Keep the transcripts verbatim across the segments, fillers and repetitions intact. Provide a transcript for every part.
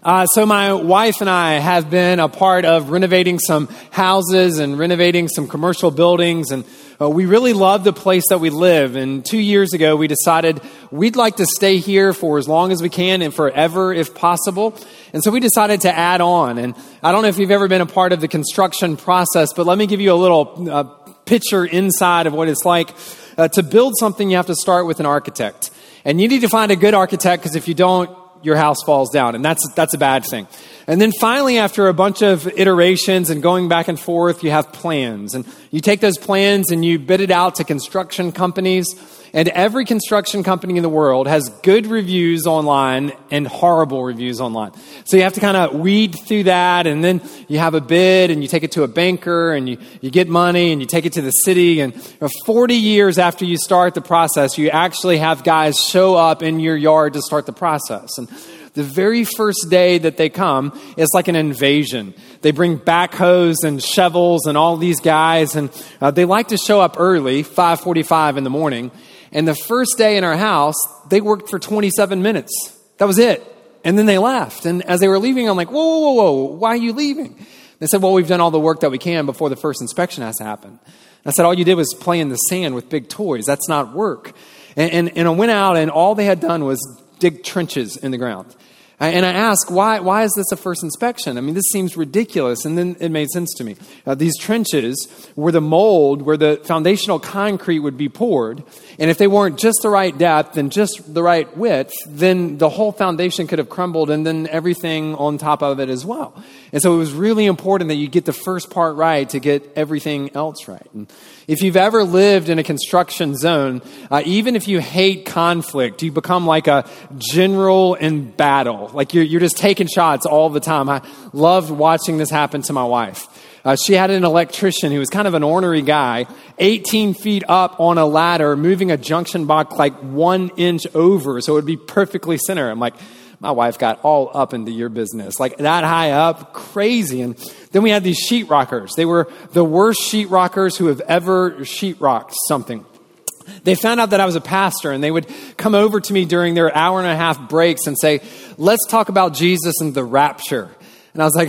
Uh, so my wife and I have been a part of renovating some houses and renovating some commercial buildings, and uh, we really love the place that we live. And two years ago, we decided we'd like to stay here for as long as we can and forever if possible. And so we decided to add on. And I don't know if you've ever been a part of the construction process, but let me give you a little uh, picture inside of what it's like. Uh, to build something, you have to start with an architect. And you need to find a good architect, because if you don't, your house falls down, and that's that's a bad thing. And then finally, after a bunch of iterations and going back and forth, you have plans. And you take those plans and you bid it out to construction companies. And every construction company in the world has good reviews online and horrible reviews online. So you have to kind of weed through that, and then you have a bid and you take it to a banker and you, you get money and you take it to the city. And forty years after you start the process, you actually have guys show up in your yard to start the process. And the very first day that they come, it's like an invasion. They bring backhoes and shovels and all these guys, and uh, they like to show up early, five forty-five in the morning. And the first day in our house, they worked for twenty-seven minutes. That was it. And then they left. And as they were leaving, I'm like, whoa, whoa, whoa, whoa, why are you leaving? They said, well, we've done all the work that we can before the first inspection has to happen. I said, all you did was play in the sand with big toys. That's not work. And, and, and I went out, and all they had done was dig trenches in the ground. And I asked, why why is this a first inspection? I mean, this seems ridiculous. And then it made sense to me. Uh, these trenches were the mold where the foundational concrete would be poured. And if they weren't just the right depth and just the right width, then the whole foundation could have crumbled, and then everything on top of it as well. And so it was really important that you get the first part right to get everything else right. And if you've ever lived in a construction zone, uh, even if you hate conflict, you become like a general in battle. Like you're, you're just taking shots all the time. I loved watching this happen to my wife. Uh, she had an electrician who was kind of an ornery guy, eighteen feet up on a ladder, moving a junction box like one inch over, so it would be perfectly center. I'm like, my wife got all up into your business, like that high up, crazy. And then we had these sheetrockers. They were the worst sheetrockers who have ever sheetrocked something. They found out that I was a pastor, and they would come over to me during their hour and a half breaks and say, let's talk about Jesus and the rapture. And I was like,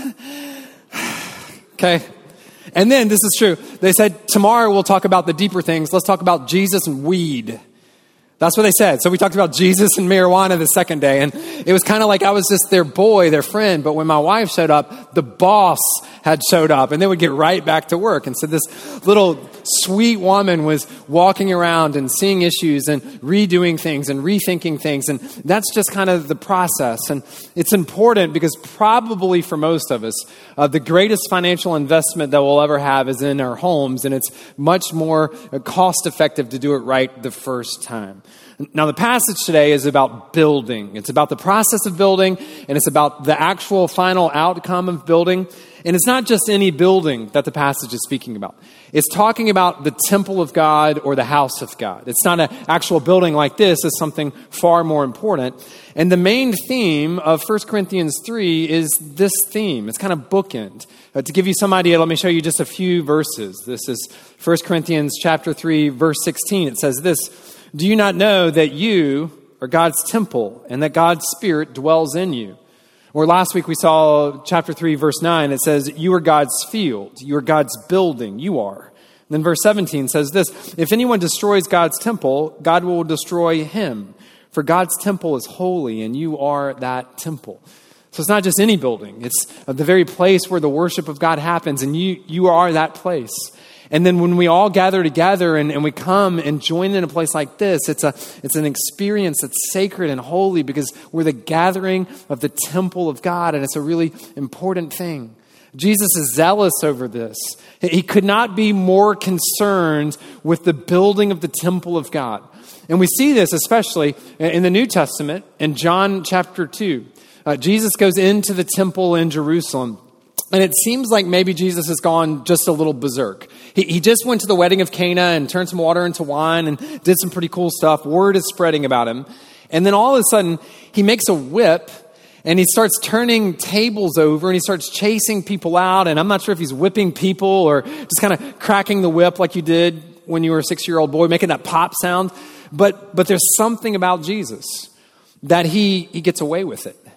okay. And then, this is true, they said, tomorrow we'll talk about the deeper things. Let's talk about Jesus and weed. That's what they said. So we talked about Jesus and marijuana the second day. And it was kind of like I was just their boy, their friend. But when my wife showed up, the boss had showed up, and they would get right back to work. And so this little sweet woman was walking around and seeing issues and redoing things and rethinking things. And that's just kind of the process. And it's important because probably for most of us, uh, the greatest financial investment that we'll ever have is in our homes. And it's much more cost effective to do it right the first time. Now, the passage today is about building. It's about the process of building, and it's about the actual final outcome of building. And it's not just any building that the passage is speaking about. It's talking about the temple of God or the house of God. It's not an actual building like this. It's something far more important. And the main theme of First Corinthians three is this theme. It's kind of bookend. Uh, to give you some idea, let me show you just a few verses. This is First Corinthians chapter three, verse sixteen. It says this, do you not know that you are God's temple and that God's Spirit dwells in you? Or last week we saw chapter three, verse nine. It says, you are God's field. You are God's building. You are. And then verse seventeen says this, if anyone destroys God's temple, God will destroy him. For God's temple is holy, and you are that temple. So it's not just any building. It's the very place where the worship of God happens, and you, you are that place. And then when we all gather together and, and we come and join in a place like this, it's a it's an experience that's sacred and holy because we're the gathering of the temple of God, and it's a really important thing. Jesus is zealous over this. He could not be more concerned with the building of the temple of God. And we see this especially in the New Testament in John chapter two. Uh, Jesus goes into the temple in Jerusalem. And it seems like maybe Jesus has gone just a little berserk. He, he just went to the wedding of Cana and turned some water into wine and did some pretty cool stuff. Word is spreading about him. And then all of a sudden, he makes a whip and he starts turning tables over and he starts chasing people out. And I'm not sure if he's whipping people or just kind of cracking the whip like you did when you were a six-year-old boy, making that pop sound. But but there's something about Jesus that he, he gets away with it.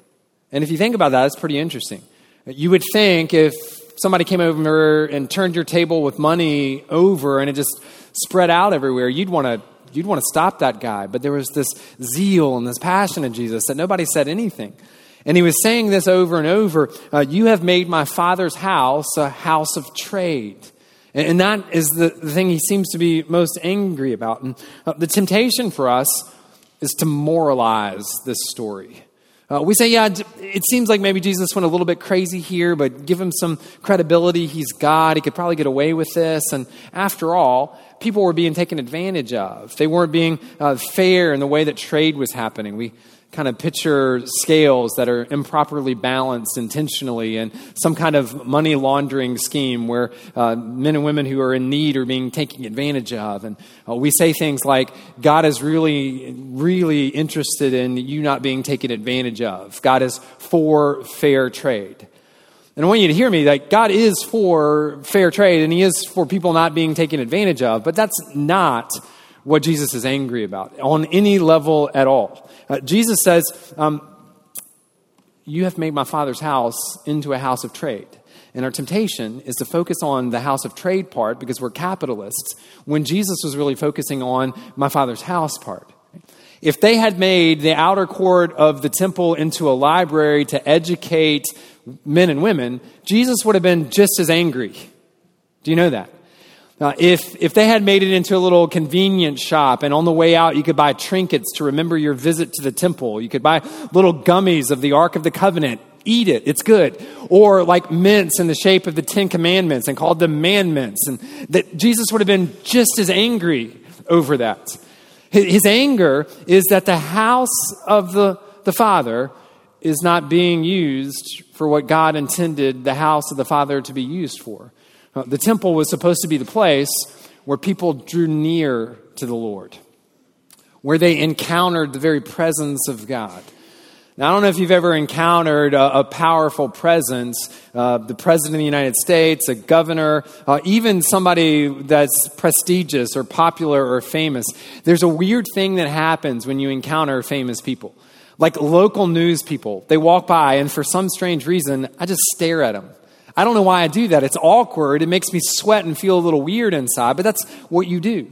And if you think about that, it's pretty interesting. You would think if somebody came over and turned your table with money over and it just spread out everywhere, you'd want to you'd want to stop that guy. But there was this zeal and this passion in Jesus that nobody said anything. And he was saying this over and over, uh, you have made my Father's house a house of trade. And, and that is the, the thing he seems to be most angry about. And uh, the temptation for us is to moralize this story. Uh, we say, yeah, it seems like maybe Jesus went a little bit crazy here, but give him some credibility. He's God. He could probably get away with this. And after all, people were being taken advantage of. They weren't being uh, fair in the way that trade was happening. We kind of picture scales that are improperly balanced intentionally and some kind of money laundering scheme where uh, men and women who are in need are being taken advantage of. And uh, we say things like, God is really, really interested in you not being taken advantage of. God is for fair trade. And I want you to hear me, like God is for fair trade and he is for people not being taken advantage of, but that's not what Jesus is angry about on any level at all. Uh, Jesus says, um, you have made my Father's house into a house of trade. And our temptation is to focus on the house of trade part because we're capitalists when Jesus was really focusing on my Father's house part. If they had made the outer court of the temple into a library to educate men and women, Jesus would have been just as angry. Do you know that? Uh, if if they had made it into a little convenience shop and on the way out you could buy trinkets to remember your visit to the temple, you could buy little gummies of the Ark of the Covenant, eat it, it's good. Or like mints in the shape of the Ten Commandments and called them man-mints. And that Jesus would have been just as angry over that. His anger is that the house of the, the Father is not being used for what God intended the house of the Father to be used for. Uh, the temple was supposed to be the place where people drew near to the Lord, where they encountered the very presence of God. Now, I don't know if you've ever encountered a, a powerful presence, uh, the President of the United States, a governor, uh, even somebody that's prestigious or popular or famous. There's a weird thing that happens when you encounter famous people. Like local news people, they walk by and for some strange reason, I just stare at them. I don't know why I do that. It's awkward. It makes me sweat and feel a little weird inside, but that's what you do.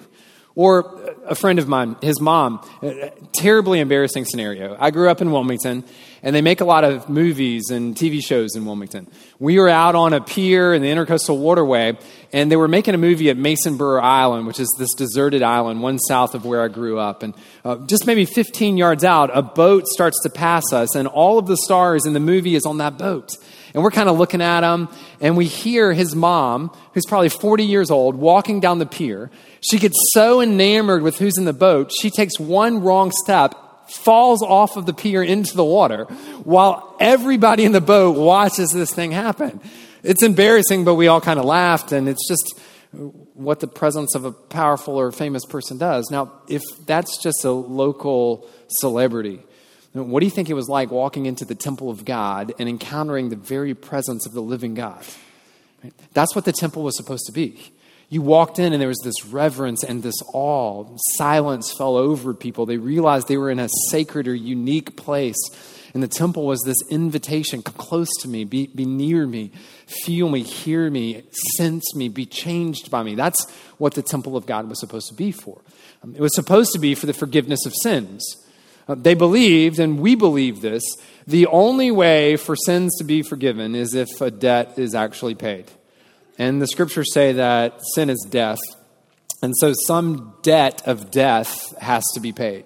Or a friend of mine, his mom, terribly embarrassing scenario. I grew up in Wilmington, and they make a lot of movies and T V shows in Wilmington. We were out on a pier in the Intercoastal Waterway, and they were making a movie at Mason Burr Island, which is this deserted island, one south of where I grew up. And uh, just maybe fifteen yards out, a boat starts to pass us, and all of the stars in the movie is on that boat. And we're kind of looking at him, and we hear his mom, who's probably forty years old, walking down the pier. She gets so enamored with who's in the boat, she takes one wrong step, falls off of the pier into the water, while everybody in the boat watches this thing happen. It's embarrassing, but we all kind of laughed, and it's just what the presence of a powerful or famous person does. Now, if that's just a local celebrity, what do you think it was like walking into the temple of God and encountering the very presence of the living God? Right? That's what the temple was supposed to be. You walked in and there was this reverence and this awe. Silence fell over people. They realized they were in a sacred or unique place. And the temple was this invitation, come close to me, be, be near me, feel me, hear me, sense me, be changed by me. That's what the temple of God was supposed to be for. Um, it was supposed to be for the forgiveness of sins. Uh, they believed, and we believe this, the only way for sins to be forgiven is if a debt is actually paid. And the scriptures say that sin is death. And so some debt of death has to be paid.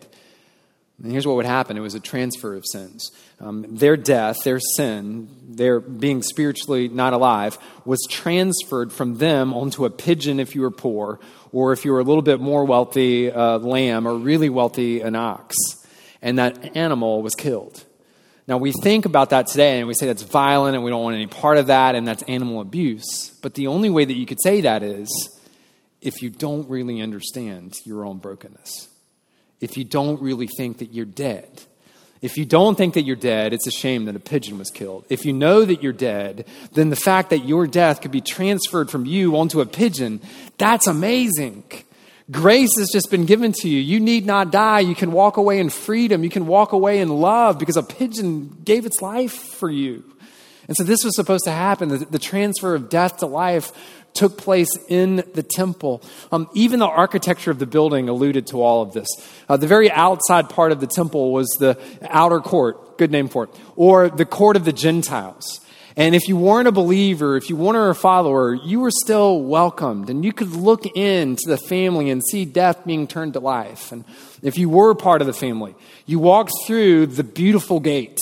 And here's what would happen. It was a transfer of sins. Um, their death, their sin, their being spiritually not alive, was transferred from them onto a pigeon if you were poor, or if you were a little bit more wealthy, a lamb, or really wealthy, an ox. And that animal was killed. Now, we think about that today and we say that's violent and we don't want any part of that and that's animal abuse. But the only way that you could say that is if you don't really understand your own brokenness. If you don't really think that you're dead. If you don't think that you're dead, it's a shame that a pigeon was killed. If you know that you're dead, then the fact that your death could be transferred from you onto a pigeon, that's amazing. Grace has just been given to you. You need not die. You can walk away in freedom. You can walk away in love because a pigeon gave its life for you. And so this was supposed to happen. The, the transfer of death to life took place in the temple. Um, even the architecture of the building alluded to all of this. Uh, the very outside part of the temple was the outer court, good name for it, or the court of the Gentiles. And if you weren't a believer, if you weren't a follower, you were still welcomed. And you could look into the family and see death being turned to life. And if you were part of the family, you walked through the beautiful gate.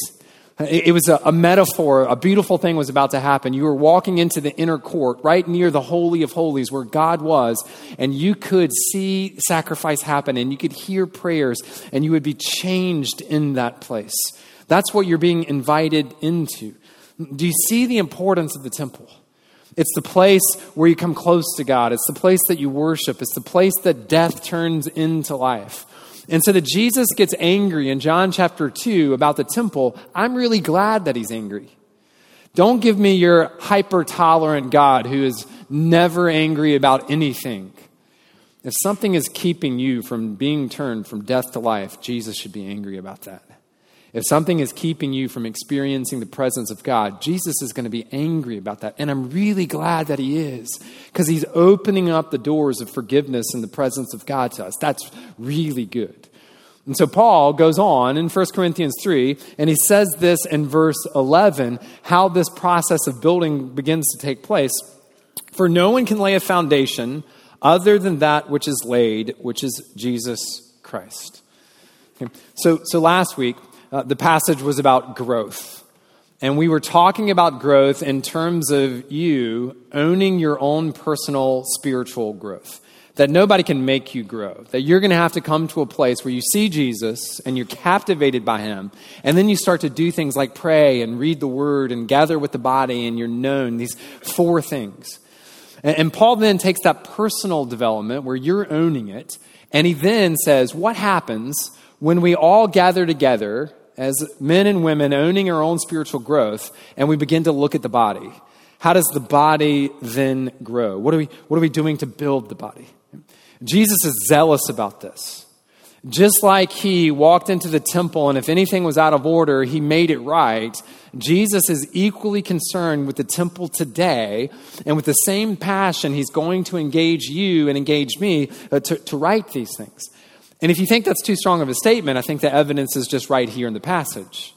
It was a, a metaphor. A beautiful thing was about to happen. You were walking into the inner court, right near the Holy of Holies where God was. And you could see sacrifice happen. And you could hear prayers. And you would be changed in that place. That's what you're being invited into. Do you see the importance of the temple? It's the place where you come close to God. It's the place that you worship. It's the place that death turns into life. And so that Jesus gets angry in John chapter two about the temple, I'm really glad that he's angry. Don't give me your hyper-tolerant God who is never angry about anything. If something is keeping you from being turned from death to life, Jesus should be angry about that. If something is keeping you from experiencing the presence of God, Jesus is going to be angry about that. And I'm really glad that he is, because he's opening up the doors of forgiveness and the presence of God to us. That's really good. And so Paul goes on in First Corinthians three, and he says this in verse eleven, how this process of building begins to take place. For no one can lay a foundation other than that which is laid, which is Jesus Christ. Okay. So, so last week, Uh, the passage was about growth. And we were talking about growth in terms of you owning your own personal spiritual growth. That nobody can make you grow. That you're going to have to come to a place where you see Jesus and you're captivated by him. And then you start to do things like pray and read the word and gather with the body and you're known. These four things. And, and Paul then takes that personal development where you're owning it. And he then says, what happens when we all gather together as men and women owning our own spiritual growth, and we begin to look at the body? How does the body then grow? What are we, what are we doing to build the body? Jesus is zealous about this. Just like he walked into the temple, and if anything was out of order, he made it right. Jesus is equally concerned with the temple today, and with the same passion, he's going to engage you and engage me uh, to, to right these things. And if you think that's too strong of a statement, I think the evidence is just right here in the passage.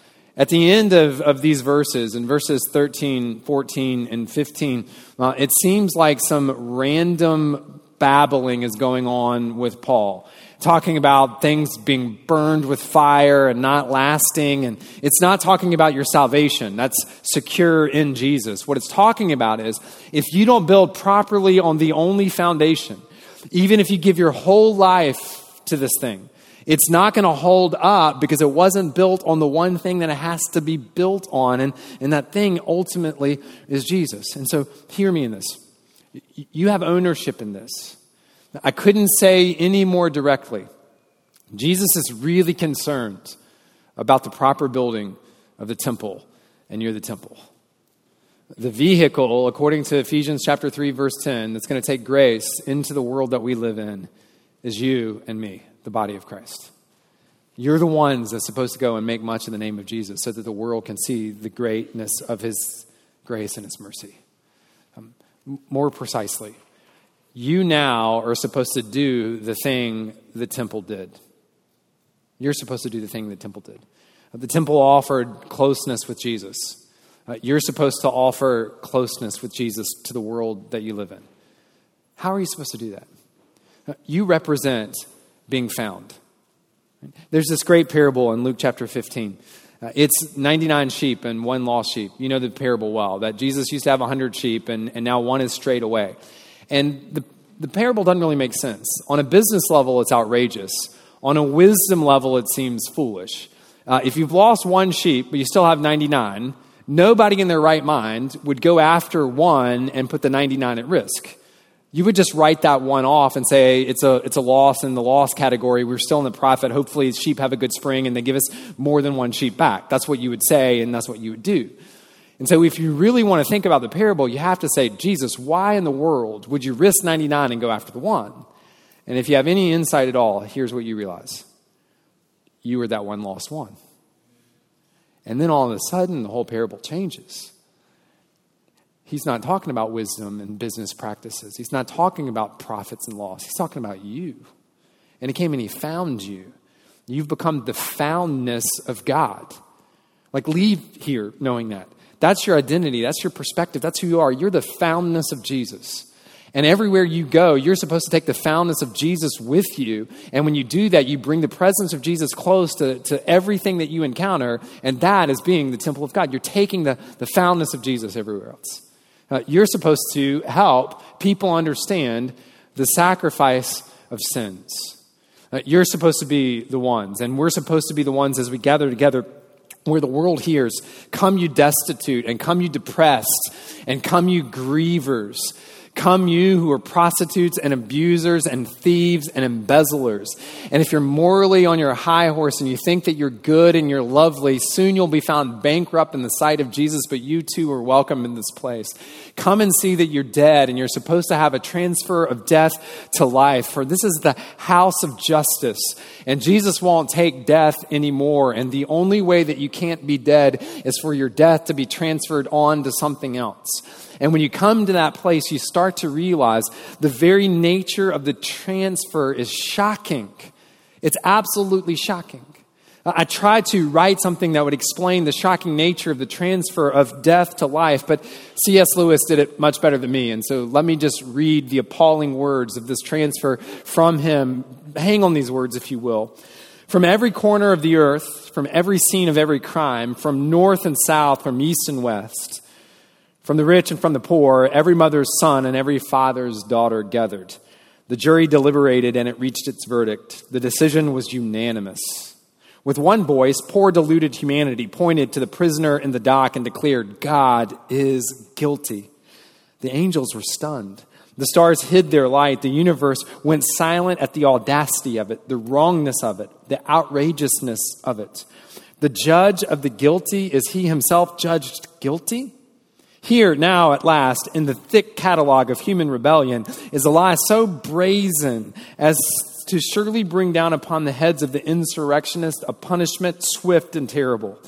At the end of, of these verses, in verses thirteen, fourteen, and fifteen, uh, it seems like some random babbling is going on with Paul, talking about things being burned with fire and not lasting. And it's not talking about your salvation. That's secure in Jesus. What it's talking about is if you don't build properly on the only foundation, even if you give your whole life to this thing, it's not going to hold up because it wasn't built on the one thing that it has to be built on. And, and that thing ultimately is Jesus. And so hear me in this. You have ownership in this. I couldn't say any more directly. Jesus is really concerned about the proper building of the temple, and you're the temple. The vehicle, according to Ephesians chapter three, verse ten, that's going to take grace into the world that we live in is you and me, the body of Christ. You're the ones that's supposed to go and make much in the name of Jesus so that the world can see the greatness of his grace and his mercy. Um, more precisely, you now are supposed to do the thing the temple did. You're supposed to do the thing the temple did. The temple offered closeness with Jesus. Uh, you're supposed to offer closeness with Jesus to the world that you live in. How are you supposed to do that? Uh, you represent being found. There's this great parable in Luke chapter fifteen. Uh, it's ninety-nine sheep and one lost sheep. You know the parable well, that Jesus used to have one hundred sheep and, and now one is strayed away. And the, the parable doesn't really make sense. On a business level, it's outrageous. On a wisdom level, it seems foolish. Uh, if you've lost one sheep, but you still have ninety-nine, nobody in their right mind would go after one and put the ninety-nine at risk. You would just write that one off and say, it's a it's a loss in the loss category. We're still in the profit. Hopefully sheep have a good spring and they give us more than one sheep back. That's what you would say, and that's what you would do. And so if you really want to think about the parable, you have to say, Jesus, why in the world would you risk ninety-nine and go after the one? And if you have any insight at all, here's what you realize. You were that one lost one. And then all of a sudden, the whole parable changes. He's not talking about wisdom and business practices. He's not talking about profits and loss. He's talking about you. And he came and he found you. You've become the foundness of God. Like, leave here knowing that. That's your identity. That's your perspective. That's who you are. You're the foundness of Jesus. And everywhere you go, you're supposed to take the foundness of Jesus with you. And when you do that, you bring the presence of Jesus close to, to everything that you encounter. And that is being the temple of God. You're taking the, the foundness of Jesus everywhere else. Uh, you're supposed to help people understand the sacrifice of sins. Uh, you're supposed to be the ones. And we're supposed to be the ones as we gather together where the world hears, come you destitute, and come you depressed, and come you grievers. Come you who are prostitutes and abusers and thieves and embezzlers. And if you're morally on your high horse and you think that you're good and you're lovely, soon you'll be found bankrupt in the sight of Jesus, but you too are welcome in this place. Come and see that you're dead and you're supposed to have a transfer of death to life. For this is the house of justice. And Jesus won't take death anymore. And the only way that you can't be dead is for your death to be transferred on to something else. And when you come to that place, you start to realize the very nature of the transfer is shocking. It's absolutely shocking. I tried to write something that would explain the shocking nature of the transfer of death to life, but C S Lewis did it much better than me. And so let me just read the appalling words of this transfer from him. Hang on these words, if you will. From every corner of the earth, from every scene of every crime, from north and south, from east and west, from the rich and from the poor, every mother's son and every father's daughter gathered. The jury deliberated and it reached its verdict. The decision was unanimous. With one voice, poor deluded humanity pointed to the prisoner in the dock and declared, God is guilty. The angels were stunned. The stars hid their light. The universe went silent at the audacity of it, the wrongness of it, the outrageousness of it. The judge of the guilty, is he himself judged guilty? Here now at last, in the thick catalog of human rebellion, is a lie so brazen as to surely bring down upon the heads of the insurrectionist a punishment swift and terrible.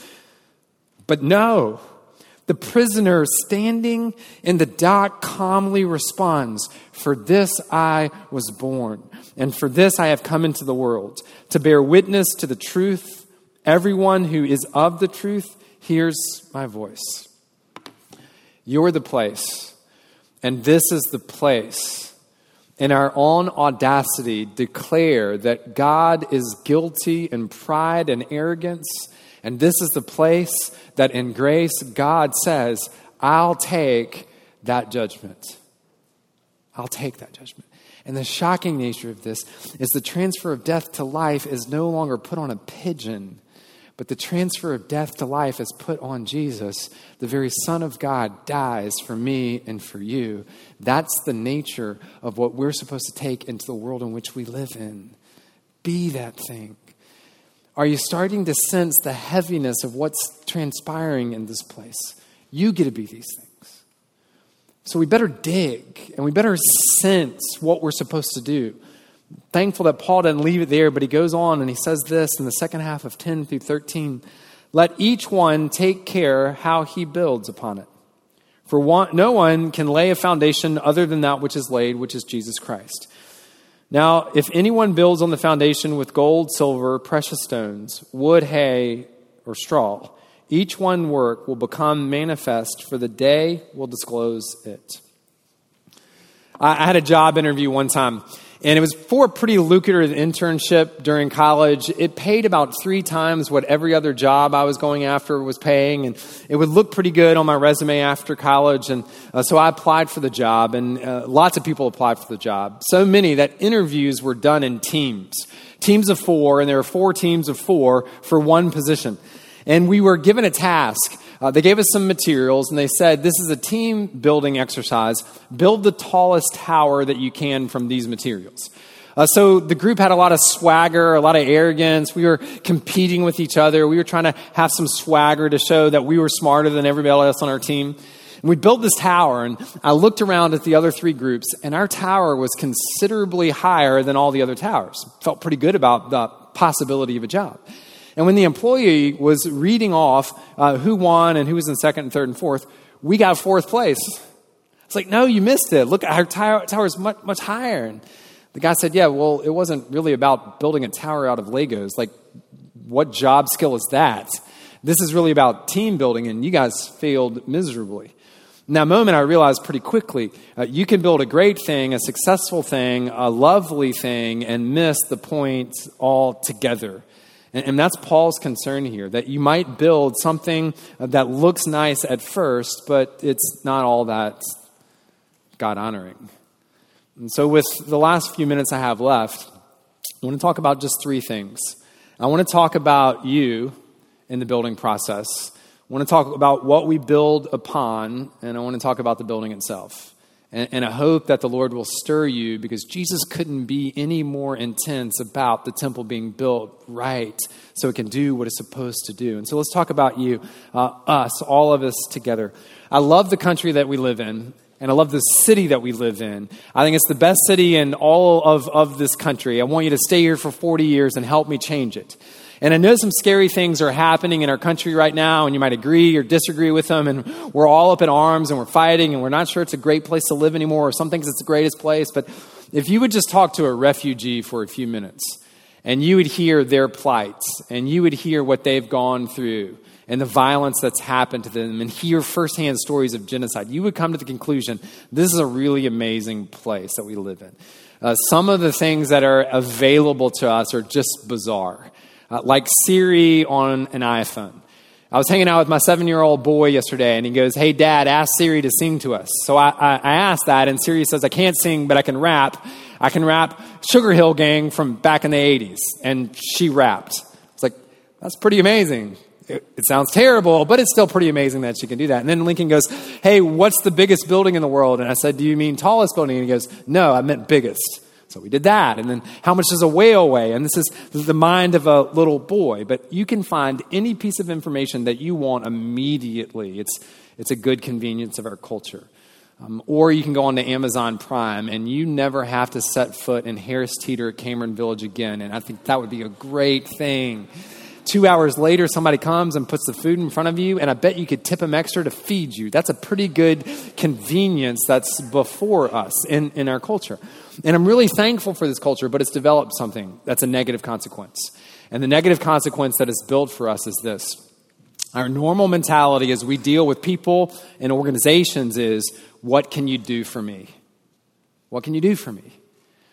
But no, the prisoner standing in the dock calmly responds, for this I was born, and for this I have come into the world, to bear witness to the truth. Everyone who is of the truth hears my voice. You're the place, and this is the place. In our own audacity, declare that God is guilty in pride and arrogance, and this is the place that in grace God says, I'll take that judgment. I'll take that judgment. And the shocking nature of this is the transfer of death to life is no longer put on a pigeon, but the transfer of death to life is put on Jesus. The very Son of God dies for me and for you. That's the nature of what we're supposed to take into the world in which we live in. Be that thing. Are you starting to sense the heaviness of what's transpiring in this place? You get to be these things. So we better dig and we better sense what we're supposed to do. Thankful that Paul doesn't leave it there, but he goes on and he says this in the second half of ten through thirteen. Let each one take care how he builds upon it. For one, no one can lay a foundation other than that which is laid, which is Jesus Christ. Now, if anyone builds on the foundation with gold, silver, precious stones, wood, hay, or straw, each one work will become manifest, for the day will disclose it. I had a job interview one time, and it was for a pretty lucrative internship during college. It paid about three times what every other job I was going after was paying, and it would look pretty good on my resume after college. And uh, so I applied for the job, and uh, lots of people applied for the job. So many that interviews were done in teams, teams of four, and there were four teams of four for one position. And we were given a task. Uh, they gave us some materials, and they said, this is a team building exercise. Build the tallest tower that you can from these materials. Uh, so the group had a lot of swagger, a lot of arrogance. We were competing with each other. We were trying to have some swagger to show that we were smarter than everybody else on our team. And we built this tower, and I looked around at the other three groups, and our tower was considerably higher than all the other towers. Felt pretty good about the possibility of a job. And when the employee was reading off uh, who won and who was in second and third and fourth, we got fourth place. It's like, no, you missed it. Look, our tower, tower is much, much higher. And the guy said, yeah, well, it wasn't really about building a tower out of Legos. Like, what job skill is that? This is really about team building, and you guys failed miserably. In that moment, I realized pretty quickly, uh, you can build a great thing, a successful thing, a lovely thing, and miss the point altogether. And, and that's Paul's concern here, that you might build something that looks nice at first, but it's not all that God-honoring. And so with the last few minutes I have left, I want to talk about just three things. I want to talk about you in the building process. I want to talk about what we build upon, and I want to talk about the building itself. And, and I hope that the Lord will stir you, because Jesus couldn't be any more intense about the temple being built right so it can do what it's supposed to do. And so let's talk about you, uh, us, all of us together. I love the country that we live in, and I love the city that we live in. I think it's the best city in all of, of this country. I want you to stay here for forty years and help me change it. And I know some scary things are happening in our country right now, and you might agree or disagree with them, and we're all up in arms, and we're fighting, and we're not sure it's a great place to live anymore, or some things it's the greatest place. But if you would just talk to a refugee for a few minutes, and you would hear their plight, and you would hear what they've gone through, and the violence that's happened to them, and hear firsthand stories of genocide, you would come to the conclusion, this is a really amazing place that we live in. Uh, some of the things that are available to us are just bizarre. Uh, like Siri on an iPhone. I was hanging out with my seven-year-old boy yesterday, and he goes, hey, Dad, ask Siri to sing to us. So I, I, I asked that, and Siri says, I can't sing, but I can rap. I can rap Sugar Hill Gang from back in the eighties. And she rapped. It's like, that's pretty amazing. It, it sounds terrible, but it's still pretty amazing that she can do that. And then Lincoln goes, hey, what's the biggest building in the world? And I said, do you mean tallest building? And he goes, no, I meant biggest. So we did that. And then how much does a whale weigh? And this is, this is the mind of a little boy. But you can find any piece of information that you want immediately. It's, it's a good convenience of our culture. Um, or you can go on to Amazon Prime, and you never have to set foot in Harris Teeter at Cameron Village again. And I think that would be a great thing. Two hours later, somebody comes and puts the food in front of you, and I bet you could tip them extra to feed you. That's a pretty good convenience that's before us in, in our culture. And I'm really thankful for this culture, but it's developed something that's a negative consequence. And the negative consequence that is built for us is this. Our normal mentality as we deal with people and organizations is, what can you do for me? What can you do for me?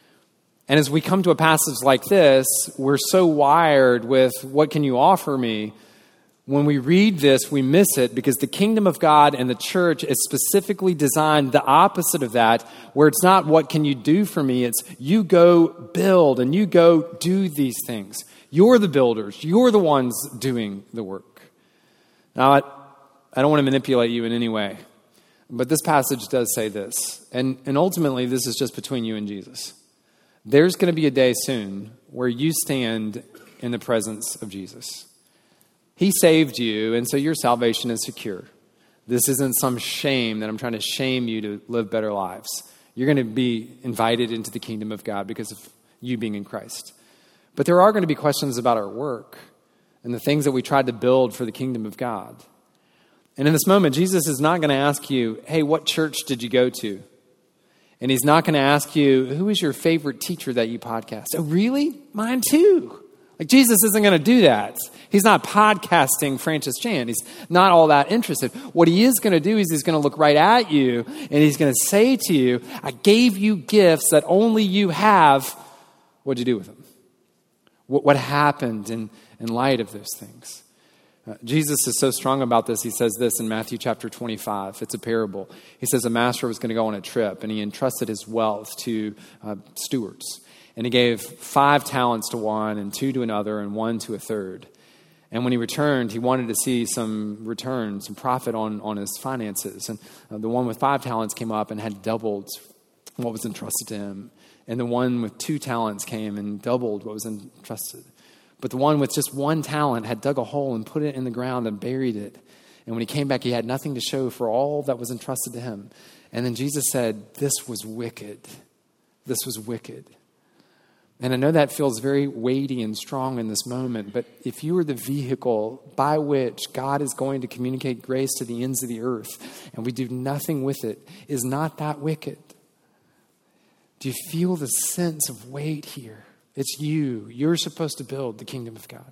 And as we come to a passage like this, we're so wired with, what can you offer me? When we read this, we miss it, because the kingdom of God and the church is specifically designed the opposite of that, where it's not, what can you do for me? It's, you go build and you go do these things. You're the builders. You're the ones doing the work. Now, I, I don't want to manipulate you in any way, but this passage does say this. And, and ultimately, this is just between you and Jesus. There's going to be a day soon where you stand in the presence of Jesus. He saved you, and so your salvation is secure. This isn't some shame that I'm trying to shame you to live better lives. You're going to be invited into the kingdom of God because of you being in Christ. But there are going to be questions about our work and the things that we tried to build for the kingdom of God. And in this moment, Jesus is not going to ask you, hey, what church did you go to? And he's not going to ask you, who is your favorite teacher that you podcast? Oh, really? Mine too. Like, Jesus isn't going to do that. He's not podcasting Francis Chan. He's not all that interested. What he is going to do is he's going to look right at you, and he's going to say to you, I gave you gifts that only you have. What'd you do with them? What, what happened in, in light of those things? Uh, Jesus is so strong about this. He says this in Matthew chapter twenty-five. It's a parable. He says a master was going to go on a trip, and he entrusted his wealth to uh, stewards. And he gave five talents to one, and two to another, and one to a third. And when he returned, he wanted to see some return, some profit on, on his finances. And uh, the one with five talents came up and had doubled what was entrusted to him. And the one with two talents came and doubled what was entrusted. But the one with just one talent had dug a hole and put it in the ground and buried it. And when he came back, he had nothing to show for all that was entrusted to him. And then Jesus said, this was wicked. This was wicked. And I know that feels very weighty and strong in this moment, but if you are the vehicle by which God is going to communicate grace to the ends of the earth, and we do nothing with it, is not that wicked? Do you feel the sense of weight here? It's you. You're supposed to build the kingdom of God.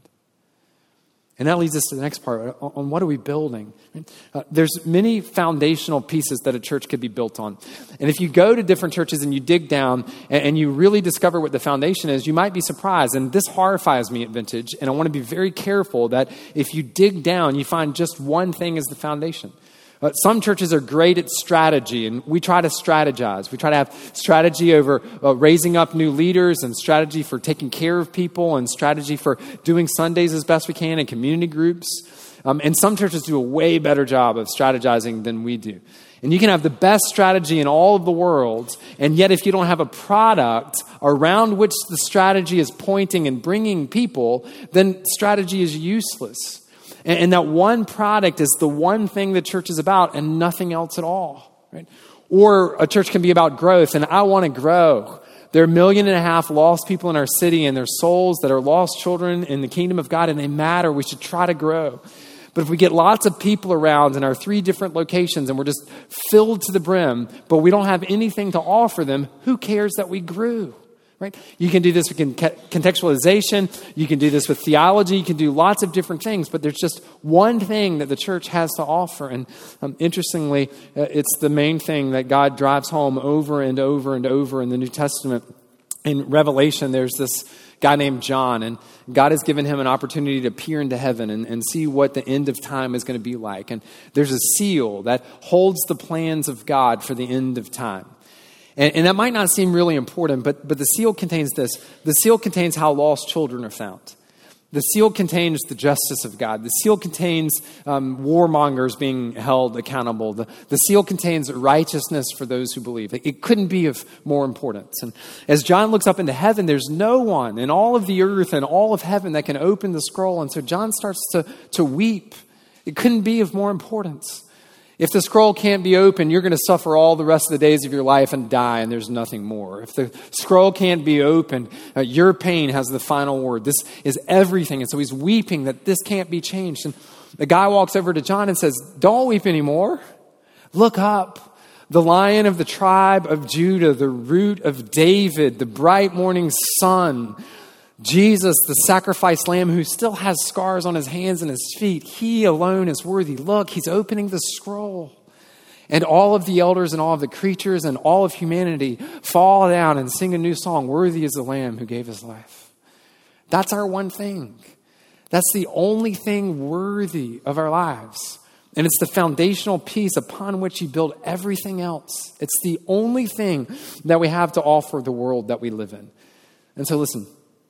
And that leads us to the next part, on what are we building? Uh, there's many foundational pieces that a church could be built on. And if you go to different churches and you dig down and, and you really discover what the foundation is, you might be surprised. And this horrifies me at Vintage. And I want to be very careful that if you dig down, you find just one thing as the foundation. Uh, some churches are great at strategy, and we try to strategize. We try to have strategy over uh, raising up new leaders, and strategy for taking care of people, and strategy for doing Sundays as best we can in community groups. Um, and some churches do a way better job of strategizing than we do. And you can have the best strategy in all of the world, and yet if you don't have a product around which the strategy is pointing and bringing people, then strategy is useless. And that one product is the one thing the church is about and nothing else at all, right? Or a church can be about growth, and I want to grow. There are a million and a half lost people in our city, and their souls that are lost children in the kingdom of God, and they matter. We should try to grow. But if we get lots of people around in our three different locations and we're just filled to the brim, but we don't have anything to offer them, who cares that we grew? Right? You can do this with contextualization. You can do this with theology. You can do lots of different things, but there's just one thing that the church has to offer. And um, interestingly, uh, it's the main thing that God drives home over and over and over in the New Testament. In Revelation, there's this guy named John, and God has given him an opportunity to peer into heaven and, and see what the end of time is going to be like. And there's a seal that holds the plans of God for the end of time. And, and that might not seem really important, but, but the seal contains this. The seal contains how lost children are found. The seal contains the justice of God. The seal contains um, warmongers being held accountable. The, the seal contains righteousness for those who believe. It, it couldn't be of more importance. And as John looks up into heaven, there's no one in all of the earth and all of heaven that can open the scroll. And so John starts to, to weep. It couldn't be of more importance. If the scroll can't be opened, you're going to suffer all the rest of the days of your life and die, and there's nothing more. If the scroll can't be opened, uh, your pain has the final word. This is everything. And so he's weeping that this can't be changed. And the guy walks over to John and says, don't weep anymore. Look up. The Lion of the tribe of Judah, the Root of David, the bright morning sun, Jesus, the sacrificed lamb who still has scars on his hands and his feet. He alone is worthy. Look, he's opening the scroll. And all of the elders and all of the creatures and all of humanity fall down and sing a new song. Worthy is the Lamb who gave his life. That's our one thing. That's the only thing worthy of our lives. And it's the foundational piece upon which you build everything else. It's the only thing that we have to offer the world that we live in. And so listen.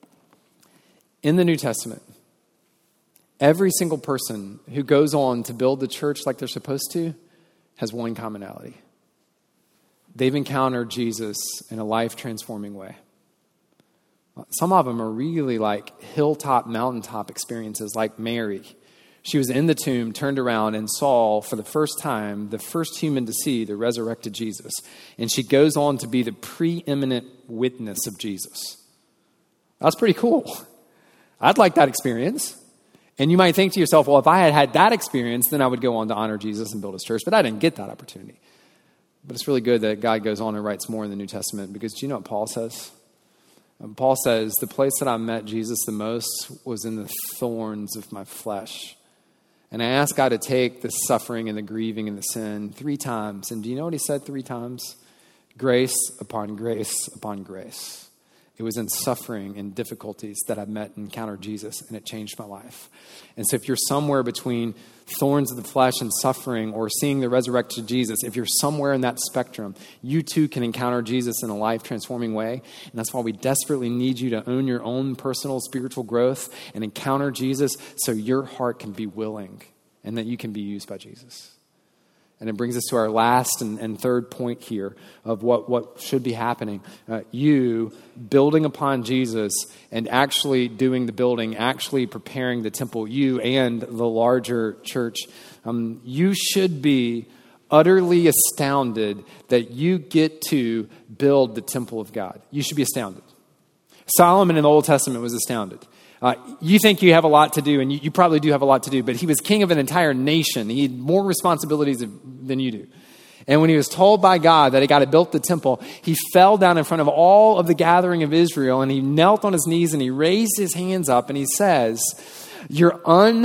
In the New Testament, every single person who goes on to build the church like they're supposed to has one commonality. They've encountered Jesus in a life-transforming way. Some of them are really like hilltop, mountaintop experiences, like Mary. She was in the tomb, turned around, and saw for the first time the first human to see the resurrected Jesus. And she goes on to be the preeminent witness of Jesus. That's pretty cool. I'd like that experience. And you might think to yourself, well, if I had had that experience, then I would go on to honor Jesus and build his church. But I didn't get that opportunity. But it's really good that God goes on and writes more in the New Testament, because do you know what Paul says? Um, Paul says, the place that I met Jesus the most was in the thorns of my flesh. And I asked God to take the suffering and the grieving and the sin three times. And do you know what he said three times? Grace upon grace upon grace. It was in suffering and difficulties that I met and encountered Jesus, and it changed my life. And so if you're somewhere between thorns of the flesh and suffering, or seeing the resurrected Jesus, if you're somewhere in that spectrum, you too can encounter Jesus in a life-transforming way. And that's why we desperately need you to own your own personal spiritual growth and encounter Jesus, so your heart can be willing and that you can be used by Jesus. And it brings us to our last and, and third point here of what, what should be happening. Uh, you building upon Jesus and actually doing the building, actually preparing the temple, you and the larger church. Um, you should be utterly astounded that you get to build the temple of God. You should be astounded. Solomon in the Old Testament was astounded. Uh, you think you have a lot to do, and you, you probably do have a lot to do, but he was king of an entire nation. He had more responsibilities than you do. And when he was told by God that he got to build the temple, he fell down in front of all of the gathering of Israel, and he knelt on his knees, and he raised his hands up, and he says, your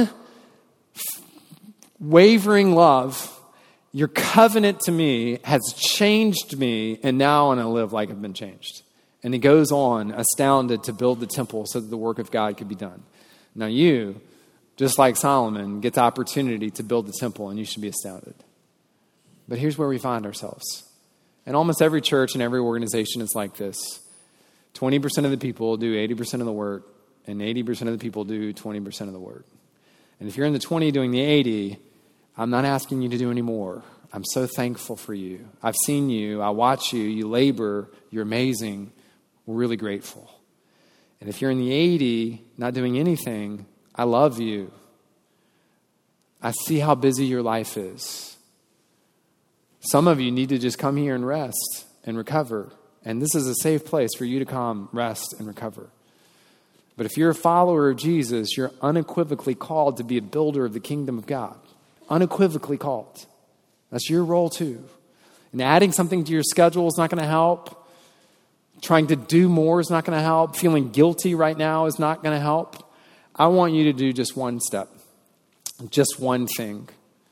unwavering love, your covenant to me has changed me, and now I want to live like I've been changed. And he goes on, astounded, to build the temple so that the work of God could be done. Now you, just like Solomon, get the opportunity to build the temple, and you should be astounded. But here's where we find ourselves. And almost every church and every organization is like this. twenty percent of the people do eighty percent of the work, and eighty percent of the people do twenty percent of the work. And if you're in the twenty doing the eighty, I'm not asking you to do any more. I'm so thankful for you. I've seen you. I watch you. You labor. You're amazing. We're really grateful. And if you're in the eighty, not doing anything, I love you. I see how busy your life is. Some of you need to just come here and rest and recover. And this is a safe place for you to come, rest, and recover. But if you're a follower of Jesus, you're unequivocally called to be a builder of the kingdom of God. Unequivocally called. That's your role too. And adding something to your schedule is not going to help. Trying to do more is not going to help. Feeling guilty right now is not going to help. I want you to do just one step. Just one thing.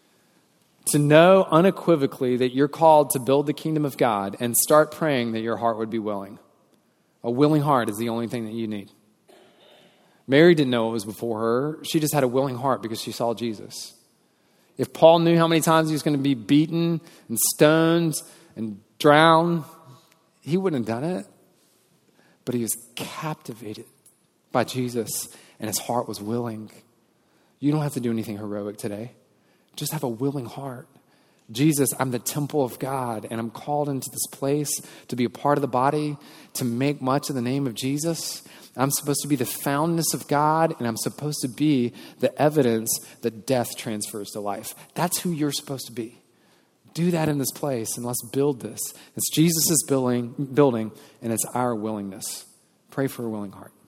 To know unequivocally that you're called to build the kingdom of God and start praying that your heart would be willing. A willing heart is the only thing that you need. Mary didn't know what was before her. She just had a willing heart because she saw Jesus. If Paul knew how many times he was going to be beaten and stoned and drowned, he wouldn't have done it. But he was captivated by Jesus, and his heart was willing. You don't have to do anything heroic today. Just have a willing heart. Jesus, I'm the temple of God, and I'm called into this place to be a part of the body, to make much of the name of Jesus. I'm supposed to be the foundness of God, and I'm supposed to be the evidence that death transfers to life. That's who you're supposed to be. Do that in this place, and let's build this. It's Jesus' building, building, and it's our willingness. Pray for a willing heart.